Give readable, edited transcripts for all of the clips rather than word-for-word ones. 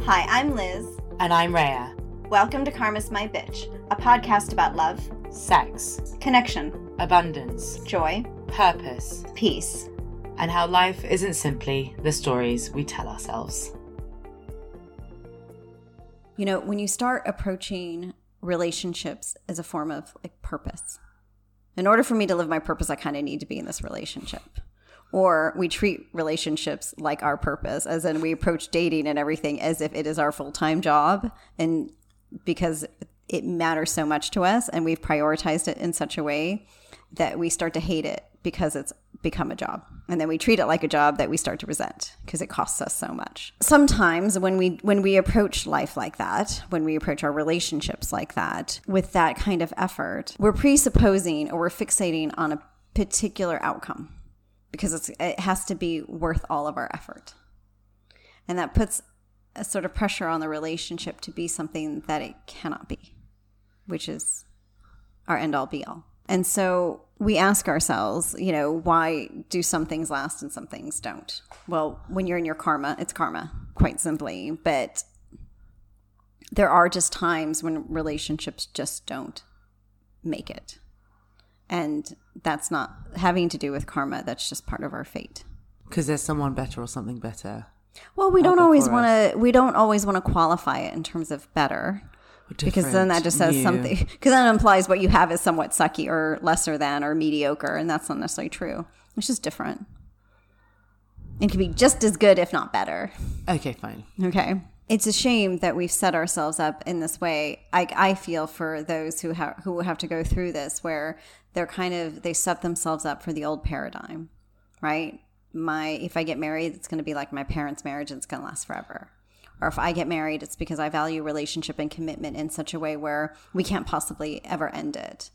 Hi, I'm Liz. And I'm Rhea. Welcome to Karma's My Bitch, a podcast about love, sex, connection, abundance, joy, purpose, peace, and how life isn't simply the stories we tell ourselves. You know, when you start approaching relationships as a form of purpose, in order for me to live my purpose, I kind of need to be in this relationship. Or we treat relationships like our purpose, as in we approach dating and everything as if it is our full-time job, and because it matters so much to us and we've prioritized it in such a way that we start to hate it because it's become a job. And then we treat it like a job that we start to resent because it costs us so much. Sometimes when we approach life like that, when we approach our relationships like that, with that kind of effort, we're presupposing or we're fixating on a particular outcome because it has to be worth all of our effort. And that puts a sort of pressure on the relationship to be something that it cannot be, which is our end all be all. And so we ask ourselves, you know, why do some things last and some things don't? Well, when you're in your karma, it's karma, quite simply. But there are just times when relationships just don't make it. And that's not having to do with karma. That's just part of our fate. Because there's someone better or something better. Well, we don't always want to qualify it in terms of better. Because then that just says something, because that implies what you have is somewhat sucky or lesser than or mediocre, and that's not necessarily true. It's just different. It can be just as good, if not better. Okay, fine. Okay. It's a shame that we've set ourselves up in this way. I feel for those who have to go through this, where they set themselves up for the old paradigm, right? If I get married, it's going to be like my parents' marriage and it's going to last forever. Or if I get married, it's because I value relationship and commitment in such a way where we can't possibly ever end it.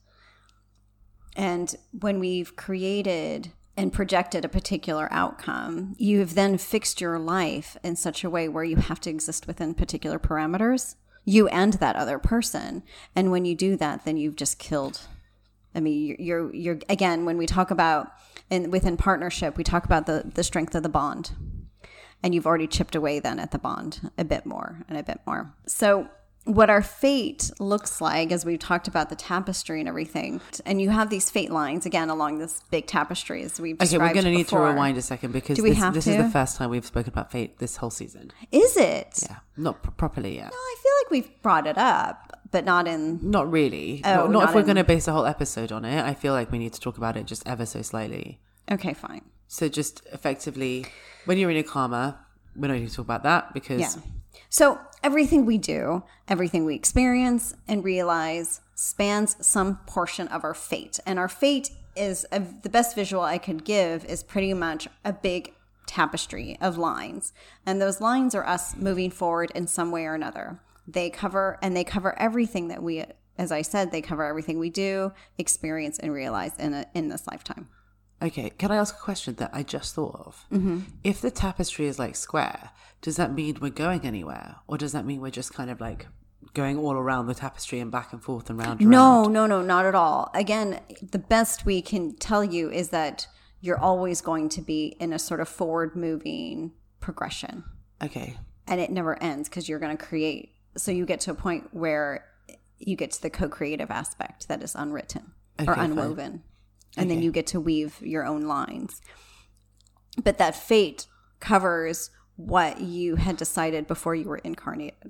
And when we've created and projected a particular outcome, you've then fixed your life in such a way where you have to exist within particular parameters, you and that other person. And when you do that, then you've just killed. I mean, you're again, when we talk about, and within partnership, we talk about the strength of the bond. And you've already chipped away then at the bond a bit more and a bit more. So what our fate looks like, as we've talked about the tapestry and everything, and you have these fate lines, again, along this big tapestry as we've described. Okay, we're going to need to rewind a second because this is the first time we've spoken about fate this whole season. Is it? Yeah, not properly yet. No, I feel like we've brought it up, but not in... Not really. Oh, not if we're going to base a whole episode on it. I feel like we need to talk about it just ever so slightly. Okay, fine. So just effectively, when you're in your karma, we don't need to talk about that because... Yeah. So everything we do, everything we experience and realize spans some portion of our fate. And our fate is, the best visual I could give is pretty much a big tapestry of lines. And those lines are us moving forward in some way or another. They cover everything that we, as I said, they cover everything we do, experience, and realize in this lifetime. Okay, can I ask a question that I just thought of? Mm-hmm. If the tapestry is like square, does that mean we're going anywhere? Or does that mean we're just kind of like going all around the tapestry and back and forth and round and round? No, not at all. Again, the best we can tell you is that you're always going to be in a sort of forward-moving progression. Okay. And it never ends because you're going to create. So you get to a point where you get to the co-creative aspect that is unwritten or unwoven. Fine. And then you get to weave your own lines. But that fate covers what you had decided before you were incarnated.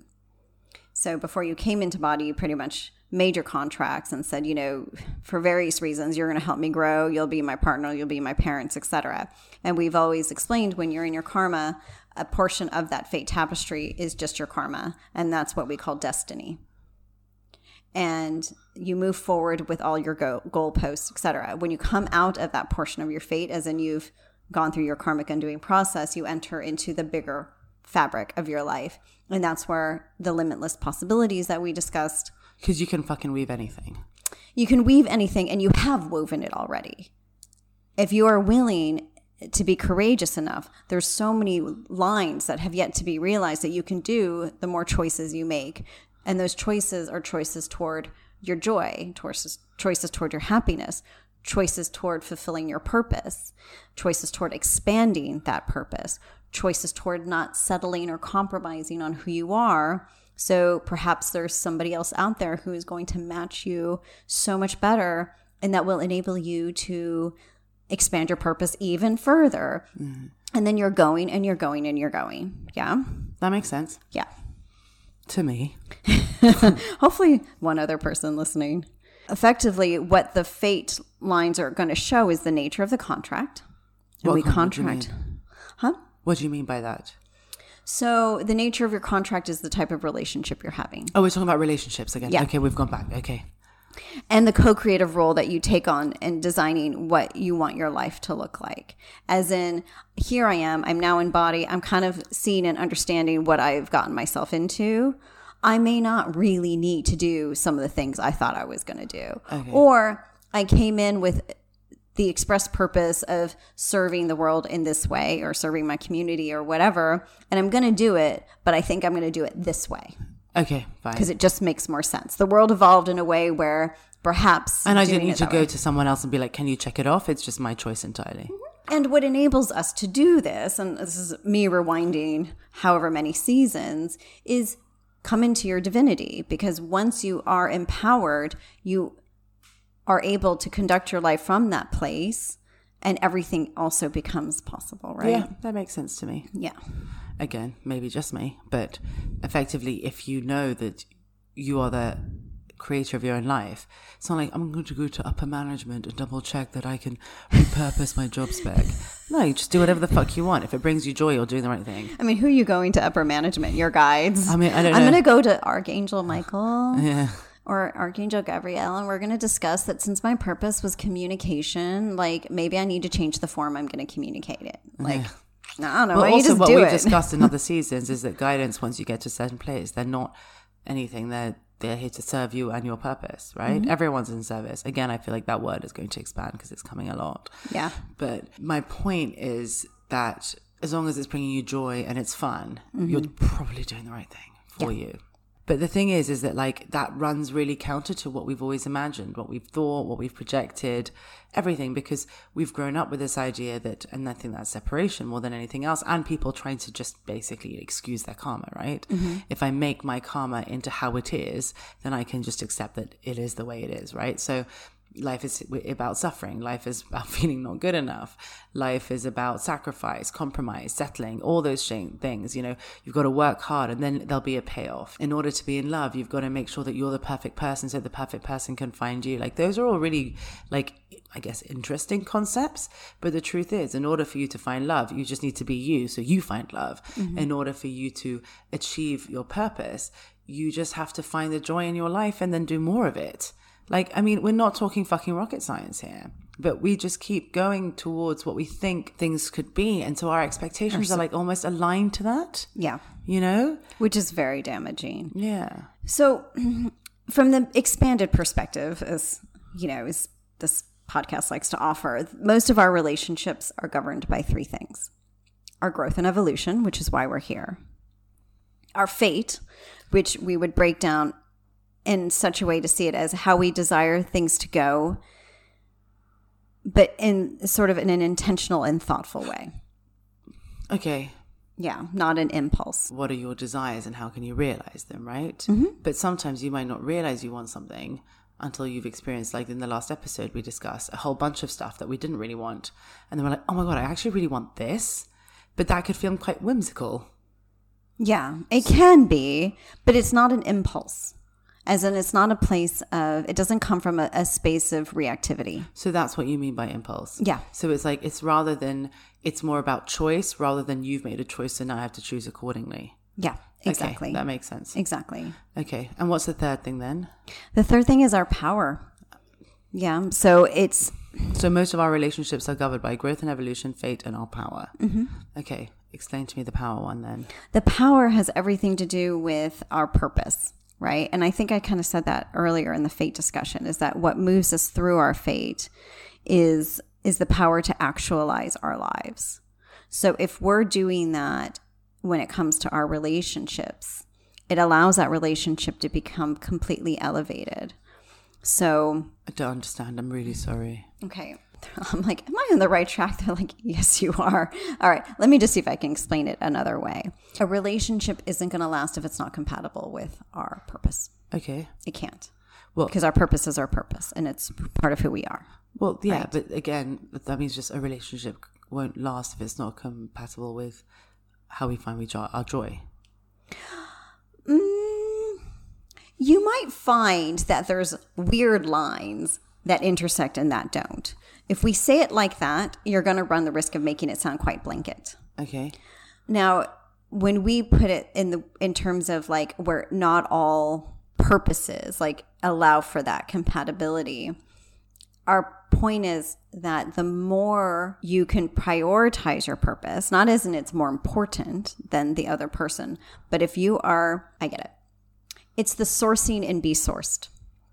So before you came into body, you pretty much made your contracts and said, you know, for various reasons, you're going to help me grow. You'll be my partner. You'll be my parents, etc. And we've always explained when you're in your karma, a portion of that fate tapestry is just your karma. And that's what we call destiny. And you move forward with all your goalposts, etc. When you come out of that portion of your fate, as in you've gone through your karmic undoing process, you enter into the bigger fabric of your life. And that's where the limitless possibilities that we discussed. Because you can fucking weave anything. You can weave anything, and you have woven it already. If you are willing to be courageous enough, there's so many lines that have yet to be realized that you can do the more choices you make. And those choices are choices toward your joy, choices toward your happiness, choices toward fulfilling your purpose, choices toward expanding that purpose, choices toward not settling or compromising on who you are. So perhaps there's somebody else out there who is going to match you so much better, and that will enable you to expand your purpose even further. Mm-hmm. And then you're going and you're going and you're going. Yeah. That makes sense. Yeah. To me. Hopefully one other person listening. Effectively, what the fate lines are going to show is the nature of the contract. And we contract. Huh? What do you mean by that? So the nature of your contract is the type of relationship you're having. Oh, we're talking about relationships again. Yeah. Okay, we've gone back. Okay. And the co-creative role that you take on in designing what you want your life to look like. As in, here I am, I'm now in body, I'm kind of seeing and understanding what I've gotten myself into. I may not really need to do some of the things I thought I was going to do. Okay. Or I came in with the express purpose of serving the world in this way, or serving my community or whatever, and I'm going to do it, but I think I'm going to do it this way. Okay, fine. Because it just makes more sense. The world evolved in a way where perhaps... And I didn't need to go to someone else and be like, can you check it off? It's just my choice entirely. Mm-hmm. And what enables us to do this, and this is me rewinding however many seasons, is come into your divinity. Because once you are empowered, you are able to conduct your life from that place, and everything also becomes possible, right? Yeah, that makes sense to me. Yeah. Again, maybe just me, but effectively, if you know that you are the creator of your own life, it's not like I'm going to go to upper management and double check that I can repurpose my job spec. No, you just do whatever the fuck you want. If it brings you joy, you're doing the right thing. I mean, who are you going to upper management? Your guides? I mean, I don't know. I'm going to go to Archangel Michael. Yeah. Or Archangel Gabriel, and we're going to discuss that since my purpose was communication, like maybe I need to change the form I'm going to communicate it. Like, I don't know. Well, you also just what do we've it. discussed in other seasons is that guidance, once you get to a certain place, they're not anything. They're here to serve you and your purpose, right? Mm-hmm. Everyone's in service. Again, I feel like that word is going to expand because it's coming a lot. Yeah. But my point is that as long as it's bringing you joy and it's fun, you're probably doing the right thing for you. But the thing is that like that runs really counter to what we've always imagined, what we've thought, what we've projected, everything, because we've grown up with this idea that, and I think that's separation more than anything else, and people trying to just basically excuse their karma, right? Mm-hmm. If I make my karma into how it is, then I can just accept that it is the way it is, right? So life is about suffering. Life is about feeling not good enough. Life is about sacrifice, compromise, settling, all those things. You know, you've got to work hard and then there'll be a payoff. In order to be in love, you've got to make sure that you're the perfect person so the perfect person can find you. Like those are all really, like, I guess, interesting concepts. But the truth is, in order for you to find love, you just need to be you so you find love. Mm-hmm. In order for you to achieve your purpose, you just have to find the joy in your life and then do more of it. Like, I mean, we're not talking fucking rocket science here, but we just keep going towards what we think things could be. And so our expectations are like almost aligned to that. Yeah. You know? Which is very damaging. Yeah. So from the expanded perspective, as you know, as this podcast likes to offer, most of our relationships are governed by three things: our growth and evolution, which is why we're here; our fate, which we would break down in such a way to see it as how we desire things to go, but in sort of in an intentional and thoughtful way. Okay. Yeah, not an impulse. What are your desires and how can you realize them, right? Mm-hmm. But sometimes you might not realize you want something until you've experienced, like in the last episode, we discussed a whole bunch of stuff that we didn't really want. And then we're like, oh my God, I actually really want this. But that could feel quite whimsical. Yeah, it can be, but it's not an impulse. As in, it's not a place of, it doesn't come from a space of reactivity. So that's what you mean by impulse? Yeah. So it's like, it's more about choice rather than you've made a choice, so now I have to choose accordingly. Yeah, exactly. Okay, that makes sense. Exactly. Okay. And what's the third thing then? The third thing is our power. Yeah. So most of our relationships are governed by growth and evolution, fate, and our power. Mm-hmm. Okay. Explain to me the power one then. The power has everything to do with our purpose. Right. And I think I kind of said that earlier in the fate discussion, is that what moves us through our fate is the power to actualize our lives. So if we're doing that when it comes to our relationships, it allows that relationship to become completely elevated. So I don't understand. I'm really sorry. Okay. I'm like, am I on the right track? They're like, yes, you are. All right, let me just see if I can explain it another way. A relationship isn't going to last if it's not compatible with our purpose. Okay. It can't. Well, because our purpose is our purpose, and it's part of who we are. Well, yeah, right? But again, that means just a relationship won't last if it's not compatible with how we find our joy. You might find that there's weird lines that intersect and that don't. If we say it like that, you're going to run the risk of making it sound quite blanket. Okay. Now, when we put it in terms of like where not all purposes like allow for that compatibility, our point is that the more you can prioritize your purpose, not as in it's more important than the other person, but if you are, I get it. It's the sourcing and be sourced,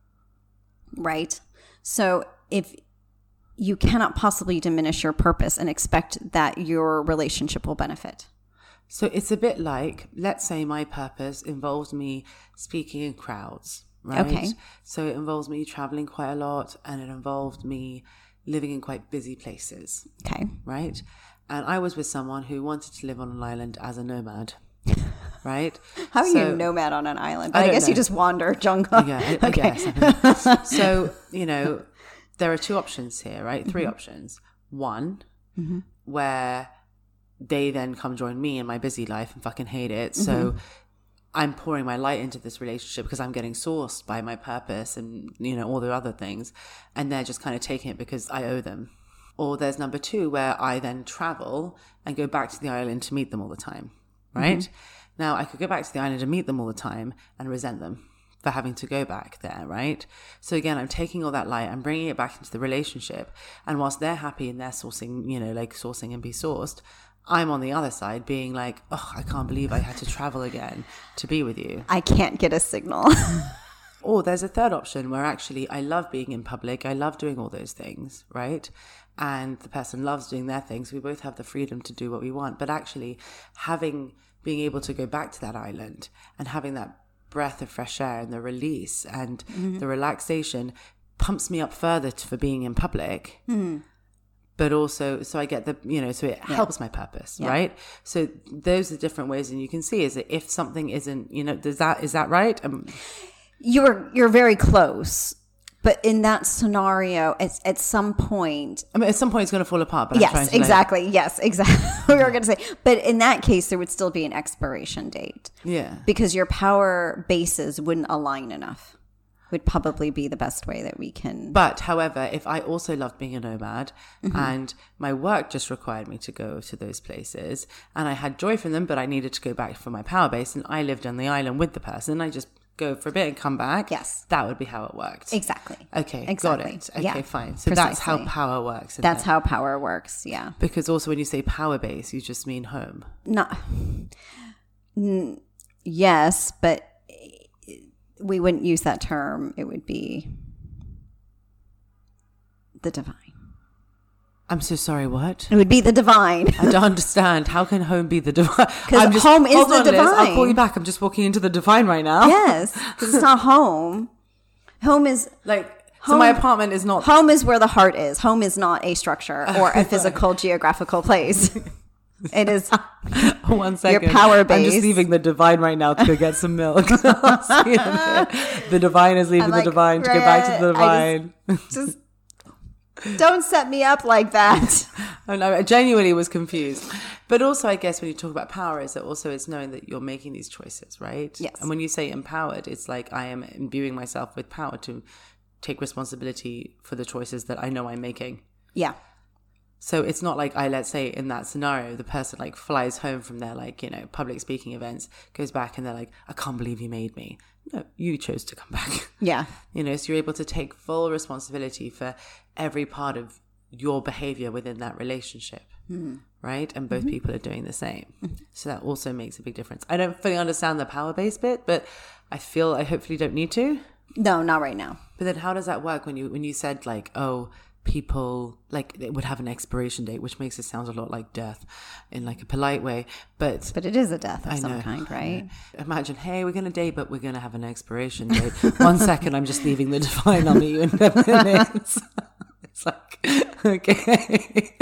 right? So if you cannot possibly diminish your purpose and expect that your relationship will benefit. So it's a bit like, let's say my purpose involves me speaking in crowds, right? Okay. So it involves me traveling quite a lot, and it involved me living in quite busy places. Okay. Right? And I was with someone who wanted to live on an island as a nomad. Right? How are you a nomad on an island? I guess know. you just wander jungle. Yeah, I Okay. guess. So, there are two options here, right? Three options. One, where they then come join me in my busy life and fucking hate it. So I'm pouring my light into this relationship because I'm getting sourced by my purpose and, all the other things. And they're just kind of taking it because I owe them. Or there's number two, where I then travel and go back to the island to meet them all the time, right? Now, I could go back to the island and meet them all the time and resent them for having to go back there, right? So again, I'm taking all that light, I'm bringing it back into the relationship. And whilst they're happy and they're sourcing, sourcing and be sourced, I'm on the other side being like, oh, I can't believe I had to travel again to be with you. I can't get a signal. Or there's a third option where actually I love being in public. I love doing all those things, right? And the person loves doing their things. We both have the freedom to do what we want. But actually being able to go back to that island and having that breath of fresh air and the release and the relaxation pumps me up further for being in public. But also, so I get so it helps my purpose, right? So those are different ways. And you can see is that if something isn't, is that right? You're very close. But in that scenario, at some point... at some point it's going to fall apart. But yes, exactly. Yes, exactly. We were going to say. But in that case, there would still be an expiration date. Yeah. Because your power bases wouldn't align enough. Would probably be the best way that we can... But, however, if I also loved being a nomad and my work just required me to go to those places and I had joy from them, but I needed to go back for my power base and I lived on the island with the person, I just go for a bit and come back. Yes. That would be how it worked. Exactly. Okay, exactly. Got it. Okay, yeah. fine. So Precisely. That's how power works. That's how power works, yeah. Because also when you say power base, you just mean home. Yes, but we wouldn't use that term. It would be the divine. I'm so sorry, what? It would be the divine. I don't understand. How can home be the divine? Because home is the divine. Liz, I'll call you back. I'm just walking into the divine right now. Yes, because it's not home. Home is... So my apartment is not... Home is where the heart is. Home is not a structure or a physical geographical place. It is 1 second. Your power base. I'm just leaving the divine right now to go get some milk. The divine is leaving the divine to go back to the divine. Just don't set me up like that. Oh, no, I genuinely was confused. But also, I guess when you talk about power, is that also it's knowing that you're making these choices, right? Yes. And when you say empowered, it's like I am imbuing myself with power to take responsibility for the choices that I know I'm making. Yeah. So it's not like let's say in that scenario, the person flies home from their public speaking events, goes back and they're like, I can't believe you made me. No, you chose to come back. Yeah. So you're able to take full responsibility for every part of your behavior within that relationship. Right? And both people are doing the same. So that also makes a big difference. I don't fully understand the power base bit, but I feel I hopefully don't need to. No, not right now. But then how does that work when you said people it would have an expiration date, which makes it sound a lot like death in a polite way, but it is a death of some kind, right? Imagine, hey, we're gonna date, but we're gonna have an expiration date. 1 second, I'm just leaving the divine. I'll meet you in 10 minutes. It's like, okay.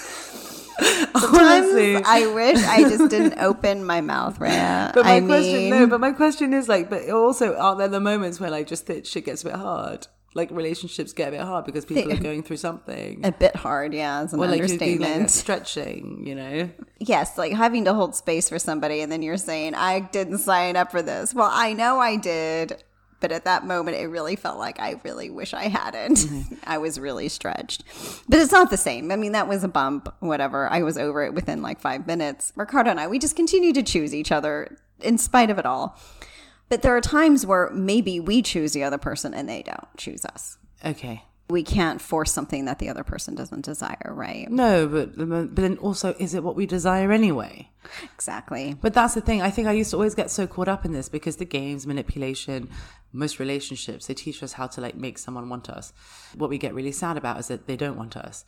Sometimes Honestly. I wish I just didn't open my mouth, Rhea. But my question is like, but also are there the moments where like just shit gets a bit hard? Like relationships get a bit hard because people are going through something. A bit hard, yeah, is an Or like understatement. you're doing like stretching, you know? Yes, like having to hold space for somebody and then you're saying, I didn't sign up for this. Well, I know I did. But at that moment, it really felt like I really wish I hadn't. Mm-hmm. I was really stretched. But it's not the same. I mean, that was a bump, whatever. I was over it within like 5 minutes. Ricardo and I, we just continue to choose each other in spite of it all. But there are times where maybe we choose the other person and they don't choose us. Okay. We can't force something that the other person doesn't desire, right? No, but then also, is it what we desire anyway? Exactly. But that's the thing. I think I used to always get so caught up in this because the games, manipulation, most relationships, they teach us how to like make someone want us. What we get really sad about is that they don't want us.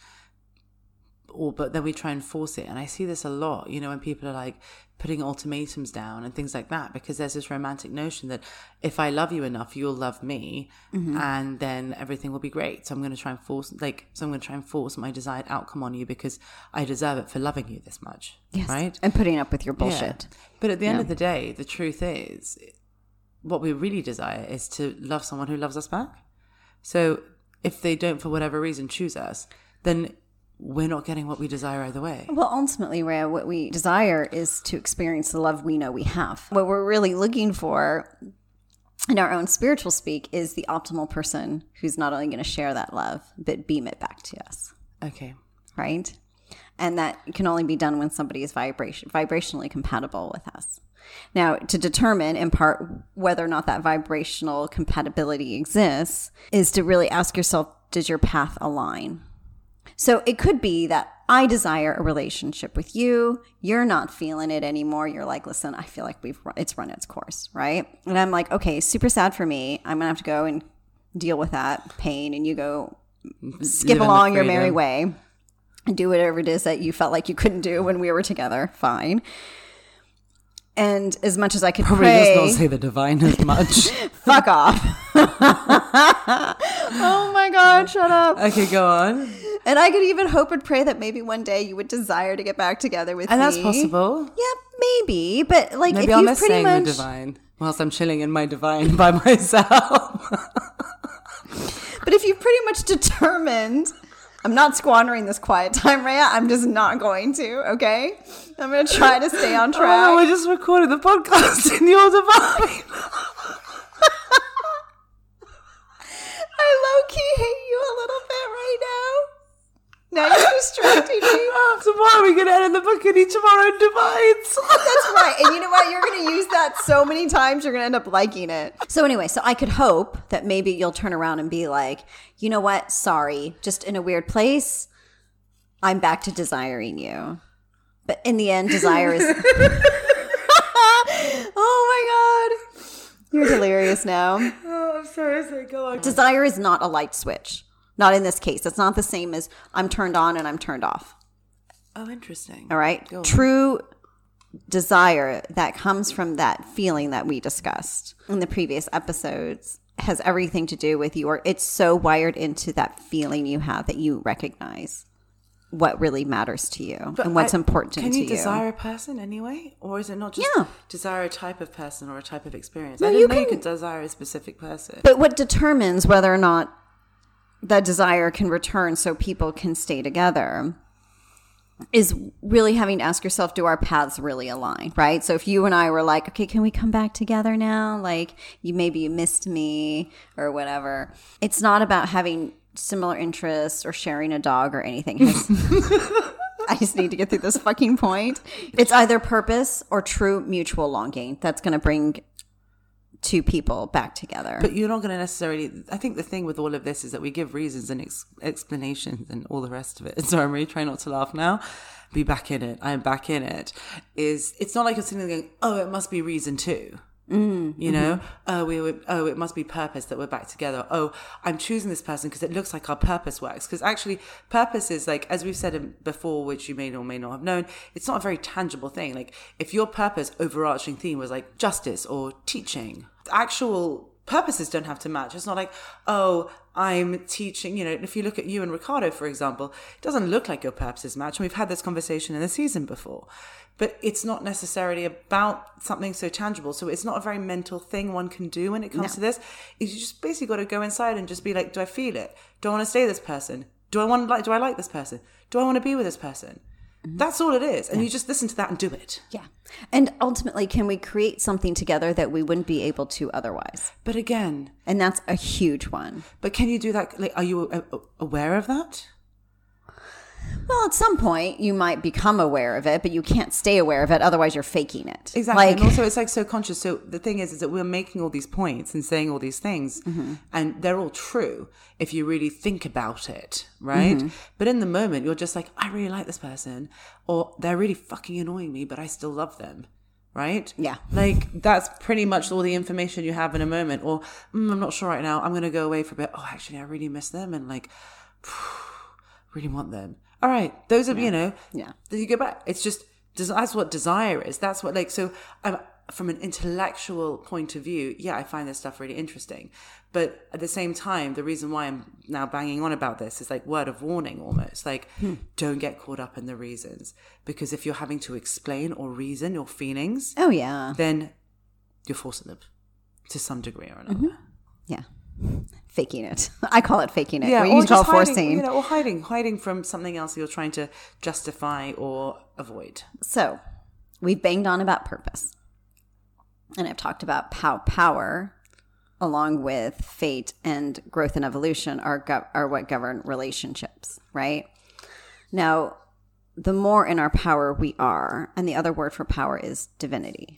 But then we try and force it. And I see this a lot, you know, when people are like putting ultimatums down and things like that, because there's this romantic notion that if I love you enough, you'll love me, and then everything will be great. So I'm going to try and force my desired outcome on you because I deserve it for loving you this much. Yes. Right. And putting up with your bullshit. Yeah. But at the end of the day, the truth is what we really desire is to love someone who loves us back. So if they don't, for whatever reason, choose us, then we're not getting what we desire either way. Well, ultimately, Rhea, what we desire is to experience the love we know we have. What we're really looking for in our own spiritual speak is the optimal person who's not only going to share that love, but beam it back to us. Okay. Right? And that can only be done when somebody is vibrationally compatible with us. Now, to determine in part whether or not that vibrational compatibility exists is to really ask yourself, does your path align? So it could be that I desire a relationship with you. You're not feeling it anymore. You're like, listen, I feel like it's run its course, right? And I'm like, okay, super sad for me. I'm going to have to go and deal with that pain. And you go skip along your merry way and do whatever it is that you felt like you couldn't do when we were together. Fine. And as much as I could Probably pray, just not say the divine as much. fuck off. Oh my God, shut up. Okay, go on. And I could even hope and pray that maybe one day you would desire to get back together with me. And that's possible. Yeah, maybe. But like, Maybe if I'll you've miss pretty saying much, the divine whilst I'm chilling in my divine by myself. but if you've pretty much determined, I'm not squandering this quiet time, Rhea. I'm just not going to. Okay, I'm going to try to stay on track. Oh, we're just recording the podcast in your divine. I low-key hate you a little bit right now. Now you're distracting me. Tomorrow we're going to edit the book in each of our own divines. That's right. And you know what? You're going to use that so many times, you're going to end up liking it. So anyway, so I could hope that maybe you'll turn around and be like, you know what? Sorry. Just in a weird place. I'm back to desiring you. But in the end, desire is... Oh my God. You're delirious now. Oh, I'm sorry. Go on. Desire is not a light switch. Not in this case. It's not the same as I'm turned on and I'm turned off. Oh, interesting. All right. Go on. True desire that comes from that feeling that we discussed in the previous episodes has everything to do with it's so wired into that feeling you have that you recognize what really matters to you and what's important to you. Can you desire a person anyway? Or is it not just desire a type of person or a type of experience? No, I didn't know you could desire a specific person. But what determines whether or not that desire can return so people can stay together is really having to ask yourself, do our paths really align, right? So if you and I were like, okay, can we come back together now? Like, maybe you missed me or whatever. It's not about having similar interests or sharing a dog or anything. I just need to get through this fucking point. It's either purpose or true mutual longing that's going to bring two people back together. But you're not going to necessarily... I think the thing with all of this is that we give reasons and explanations and all the rest of it. So I'm really trying not to laugh now. Be back in it. I'm back in it. It's not like you're sitting there going, oh, it must be reason too. You know, it must be purpose that we're back together. Oh, I'm choosing this person because it looks like our purpose works. Because actually, purpose is like, as we've said before, which you may or may not have known, it's not a very tangible thing. Like, if your purpose overarching theme was like justice or teaching, the actual purposes don't have to match. It's not like, oh, I'm teaching, if you look at you and Ricardo, for example, it doesn't look like your purposes match. And we've had this conversation in the season before, but it's not necessarily about something so tangible. So it's not a very mental thing one can do when it comes to this. You just basically got to go inside and just be like, do I feel it? Do I want to stay with this person? Do I like this person? Do I want to be with this person? That's all it is. And you just listen to that and do it. Yeah. And ultimately, can we create something together that we wouldn't be able to otherwise? But again. And that's a huge one. But can you do that? Like, are you aware of that? Well, at some point, you might become aware of it, but you can't stay aware of it. Otherwise, you're faking it. Exactly. And also, it's like so conscious. So the thing is that we're making all these points and saying all these things, and they're all true if you really think about it, right? But in the moment, you're just like, I really like this person, or they're really fucking annoying me, but I still love them. Right? Yeah. Like, that's pretty much all the information you have in a moment. Or, I'm not sure right now. I'm going to go away for a bit. Oh, actually, I really miss them. And like, really want them. All right. Those are, then you go back. It's just, that's what desire is. That's what, like, so from an intellectual point of view, I find this stuff really interesting. But at the same time, the reason why I'm now banging on about this is like word of warning almost. Like, don't get caught up in the reasons. Because if you're having to explain or reason your feelings, then you're forcing them to some degree or another. Yeah. Faking it. I call it faking it. Yeah, we or used to call just forcing. or hiding from something else you're trying to justify or avoid. So we've banged on about purpose. And I've talked about how power, along with fate and growth and evolution, are what govern relationships, right? Now, the more in our power we are, and the other word for power is divinity.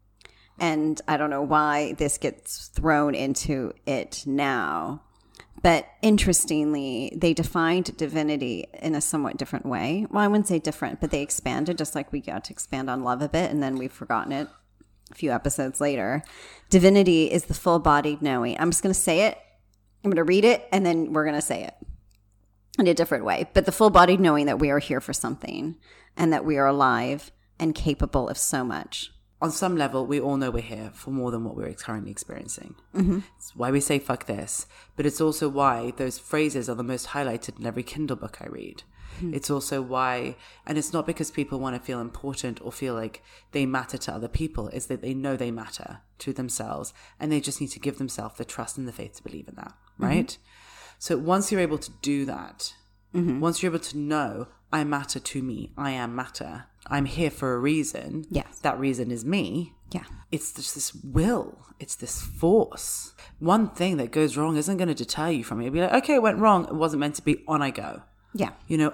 And I don't know why this gets thrown into it now, but interestingly, they defined divinity in a somewhat different way. Well, I wouldn't say different, but they expanded, just like we got to expand on love a bit, and then we've forgotten it a few episodes later. Divinity is the full-bodied knowing. I'm just going to say it. I'm going to read it, and then we're going to say it in a different way. But the full-bodied knowing that we are here for something, and that we are alive and capable of so much. On some level, we all know we're here for more than what we're currently experiencing. It's why we say fuck this, but it's also why those phrases are the most highlighted in every Kindle book I read. It's also why, and it's not because people want to feel important or feel like they matter to other people, it's that they know they matter to themselves, and they just need to give themselves the trust and the faith to believe in that, right? So once you're able to do that, once you're able to know, I matter to me, I am matter, I'm here for a reason. Yes. That reason is me. Yeah. It's just this will. It's this force. One thing that goes wrong isn't going to deter you from it. You'll be like, okay, it went wrong. It wasn't meant to be. On I go. Yeah.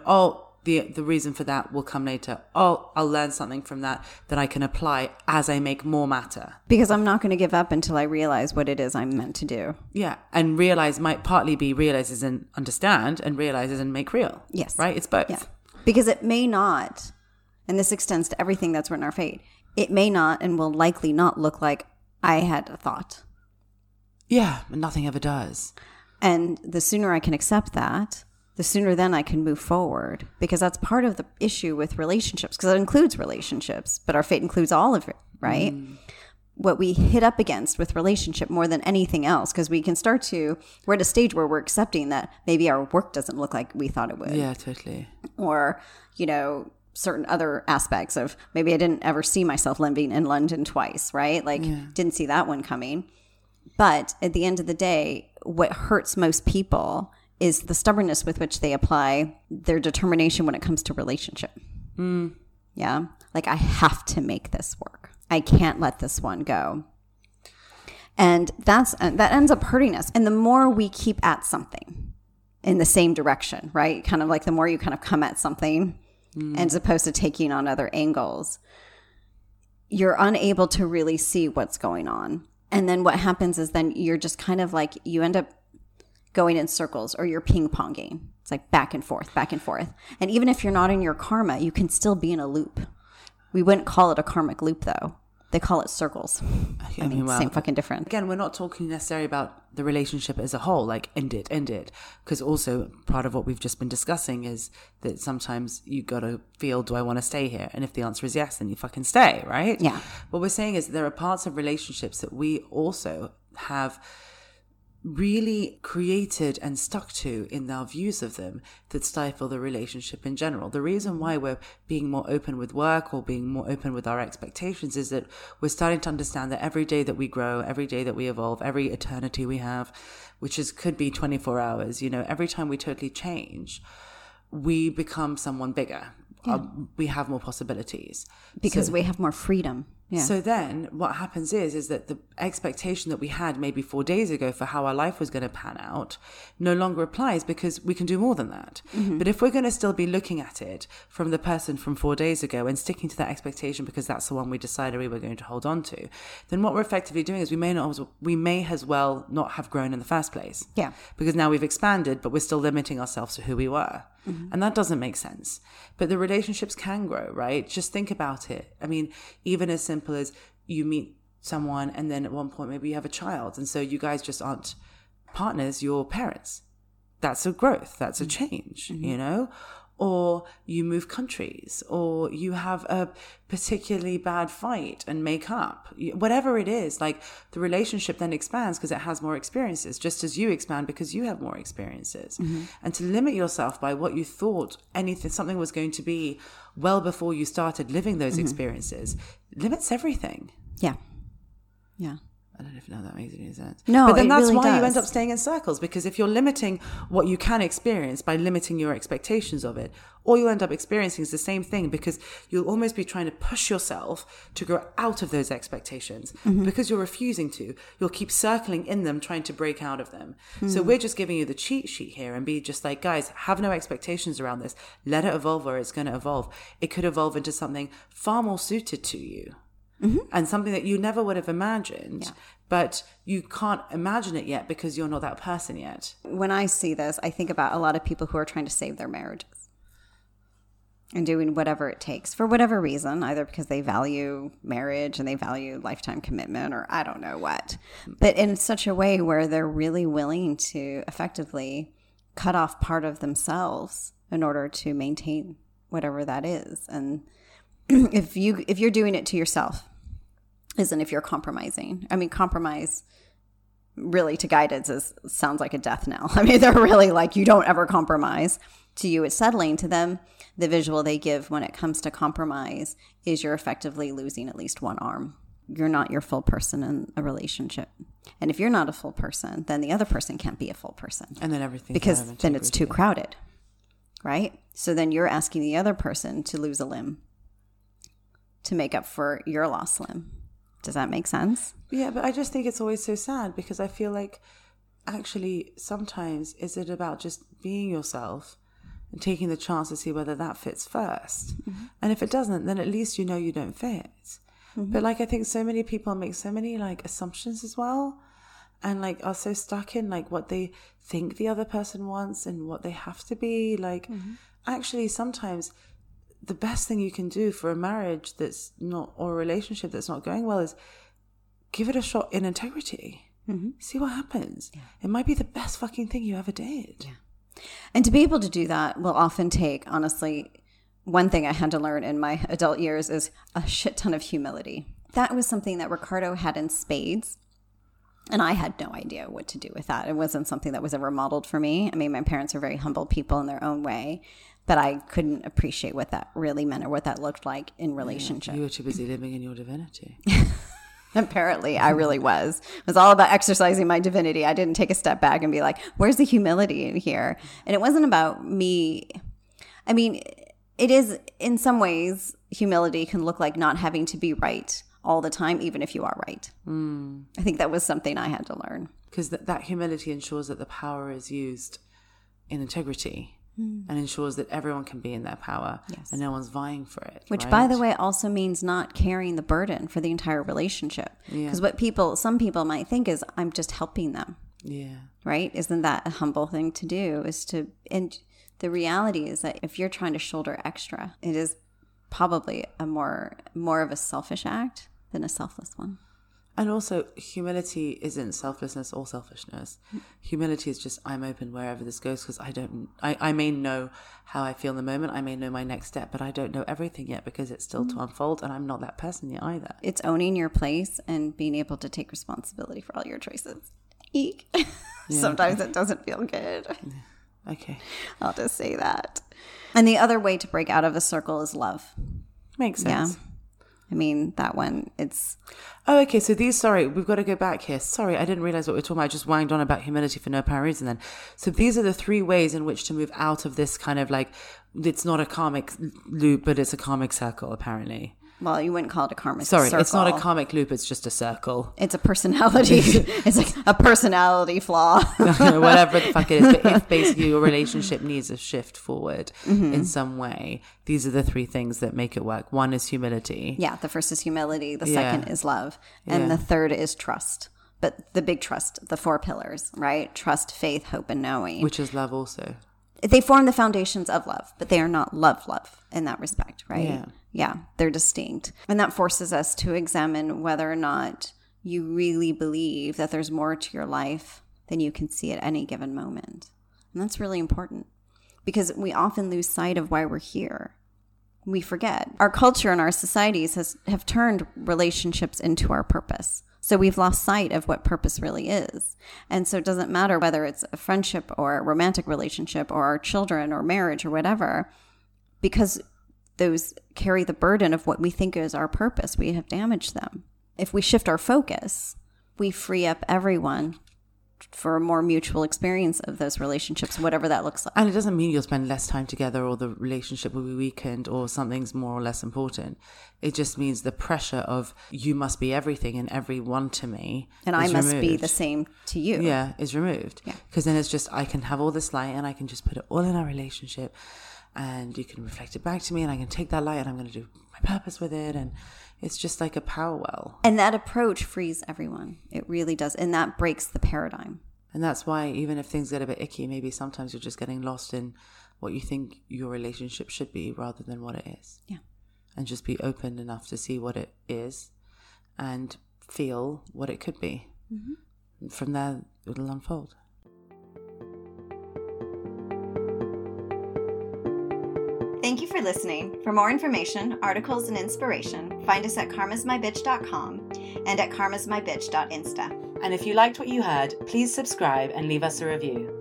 The reason for that will come later. I'll learn something from that I can apply as I make more matter. Because I'm not going to give up until I realize what it is I'm meant to do. Yeah. And realize might partly be realize as in understand, and realize as in make real. Yes. Right? It's both. Yeah. Because it may not, and this extends to everything that's written in our fate, it may not and will likely not look like I had a thought. Yeah, but nothing ever does. And the sooner I can accept that, the sooner then I can move forward. Because that's part of the issue with relationships, because it includes relationships, but our fate includes all of it, right? What we hit up against with relationship more than anything else, because we can start to, we're at a stage where we're accepting that maybe our work doesn't look like we thought it would. Yeah, totally. Or, certain other aspects of maybe I didn't ever see myself living in London twice, right? Didn't see that one coming. But at the end of the day, what hurts most people is the stubbornness with which they apply their determination when it comes to relationship. Yeah. Like, I have to make this work. I can't let this one go. And that ends up hurting us. And the more we keep at something in the same direction, right? Kind of like the more you kind of come at something as opposed to taking on other angles, you're unable to really see what's going on. And then what happens is then you're just kind of like, you end up going in circles, or you're ping-ponging. It's like back and forth, back and forth. And even if you're not in your karma, you can still be in a loop. We wouldn't call it a karmic loop, though. They call it circles. I mean, same fucking difference. Again, we're not talking necessarily about the relationship as a whole, like end it. Because also part of what we've just been discussing is that sometimes you got to feel, do I want to stay here? And if the answer is yes, then you fucking stay, right? Yeah. What we're saying is there are parts of relationships that we also have really created and stuck to in our views of them that stifle the relationship in general. The reason why we're being more open with work or being more open with our expectations is that we're starting to understand that every day that we grow, every day that we evolve, every eternity we have, could be 24 hours, every time we totally change, we become someone bigger. We have more possibilities. Because we have more freedom. Yeah. So then what happens is that the expectation that we had maybe 4 days ago for how our life was going to pan out no longer applies because we can do more than that. Mm-hmm. But if we're going to still be looking at it from the person from 4 days ago and sticking to that expectation because that's the one we decided we were going to hold on to, then what we're effectively doing is we may as well not have grown in the first place. Yeah. Because now we've expanded, but we're still limiting ourselves to who we were. Mm-hmm. And that doesn't make sense. But the relationships can grow, right? Just think about it. I mean, even as simple as you meet someone and then at one point maybe you have a child. And so you guys just aren't partners, you're parents. That's a growth. That's a change, Or you move countries, or you have a particularly bad fight and make up. Whatever it is, like the relationship then expands because it has more experiences, just as you expand because you have more experiences. Mm-hmm. And to limit yourself by what you thought something was going to be well before you started living those experiences limits everything. Yeah. Yeah. I don't know if that makes any sense. No, but then that's really why does. you end up staying in circles, because if you're limiting what you can experience by limiting your expectations of it, all you end up experiencing is the same thing, because you'll almost be trying to push yourself to grow out of those expectations. Mm-hmm. Because you're refusing to. You'll keep circling in them, trying to break out of them. Mm-hmm. So we're just giving you the cheat sheet here and be just like, guys, have no expectations around this. Let it evolve where it's going to evolve. It could evolve into something far more suited to you. Mm-hmm. And something that you never would have imagined, but you can't imagine it yet because you're not that person yet. When I see this, I think about a lot of people who are trying to save their marriages and doing whatever it takes for whatever reason, either because they value marriage and they value lifetime commitment or I don't know what, but in such a way where they're really willing to effectively cut off part of themselves in order to maintain whatever that is. And if you're doing it to yourself, isn't if you're compromising. I mean, compromise really to guidance sounds like a death knell. I mean, they're really like, you don't ever compromise. To you, it's settling. To them, the visual they give when it comes to compromise is you're effectively losing at least one arm. You're not your full person in a relationship. And if you're not a full person, then the other person can't be a full person. And then everything. Because then it's too crowded, right? So then you're asking the other person to lose a limb to make up for your lost limb. Does that make sense? Yeah, but I just think it's always so sad because I feel like actually sometimes is it about just being yourself and taking the chance to see whether that fits first. Mm-hmm. And if it doesn't, then at least you know you don't fit. Mm-hmm. But like I think so many people make so many like assumptions as well and like are so stuck in like what they think the other person wants and what they have to be. Like actually sometimes the best thing you can do for a marriage that's not, or a relationship that's not going well, is give it a shot in integrity. Mm-hmm. See what happens. Yeah. It might be the best fucking thing you ever did. Yeah. And to be able to do that will often take, honestly, one thing I had to learn in my adult years is a shit ton of humility. That was something that Ricardo had in spades. And I had no idea what to do with that. It wasn't something that was ever modeled for me. I mean, my parents are very humble people in their own way. But I couldn't appreciate what that really meant or what that looked like in relationship. You were too busy living in your divinity. Apparently, I really was. It was all about exercising my divinity. I didn't take a step back and be like, where's the humility in here? And it wasn't about me. I mean, it is, in some ways, humility can look like not having to be right all the time, even if you are right. Mm. I think that was something I had to learn. Because that humility ensures that the power is used in integrity. And ensures that everyone can be in their power and no one's vying for it. Which, right? by the way, also means not carrying the burden for the entire relationship. Because what some people might think is, I'm just helping them. Yeah. Right? Isn't that a humble thing to do? And the reality is that if you're trying to shoulder extra, it is probably a more of a selfish act than a selfless one. And also, humility isn't selflessness or selfishness. Humility is just, I'm open wherever this goes, because I may know how I feel in the moment. I may know my next step, but I don't know everything yet because it's still to unfold, and I'm not that person yet either. It's owning your place and being able to take responsibility for all your choices. Eek. Yeah. Sometimes it doesn't feel good. Okay. I'll just say that. And the other way to break out of a circle is love. Makes sense. Yeah. I mean, that one, it's... Oh, okay. So we've got to go back here. Sorry, I didn't realize what we were talking about. I just whined on about humility for no apparent reason then. So these are the 3 ways in which to move out of this kind of like, it's not a karmic loop, but it's a karmic circle, apparently. Well, you wouldn't call it a karmic circle. Sorry, it's not a karmic loop. It's just a circle. It's a personality. It's like a personality flaw. Whatever the fuck it is. But if basically your relationship needs a shift forward in some way, these are the 3 things that make it work. 1 is humility. Yeah, the first is humility. The second is love. And the third is trust. But the big trust, the 4 pillars, right? Trust, faith, hope, and knowing. Which is love also. They form the foundations of love, but they are not love in that respect, right? Yeah, they're distinct. And that forces us to examine whether or not you really believe that there's more to your life than you can see at any given moment. And that's really important because we often lose sight of why we're here. We forget. Our culture and our societies have turned relationships into our purpose. So we've lost sight of what purpose really is. And so it doesn't matter whether it's a friendship or a romantic relationship or our children or marriage or whatever, because those carry the burden of what we think is our purpose. We have damaged them. If we shift our focus, we free up everyone for a more mutual experience of those relationships, whatever that looks like. And it doesn't mean you'll spend less time together or the relationship will be weakened or something's more or less important. It just means the pressure of you must be everything and everyone to me. And I must be the same to you. Yeah, is removed. Because then it's just, I can have all this light and I can just put it all in our relationship and you can reflect it back to me and I can take that light and I'm going to do my purpose with it. And it's just like a power well. And that approach frees everyone. It really does. And that breaks the paradigm. And that's why even if things get a bit icky, maybe sometimes you're just getting lost in what you think your relationship should be rather than what it is. Yeah. And just be open enough to see what it is and feel what it could be. Mm-hmm. From there, it'll unfold. Thank you for listening. For more information, articles, and inspiration, find us at karmasmybitch.com and at karmasmybitch.insta. And if you liked what you heard, please subscribe and leave us a review.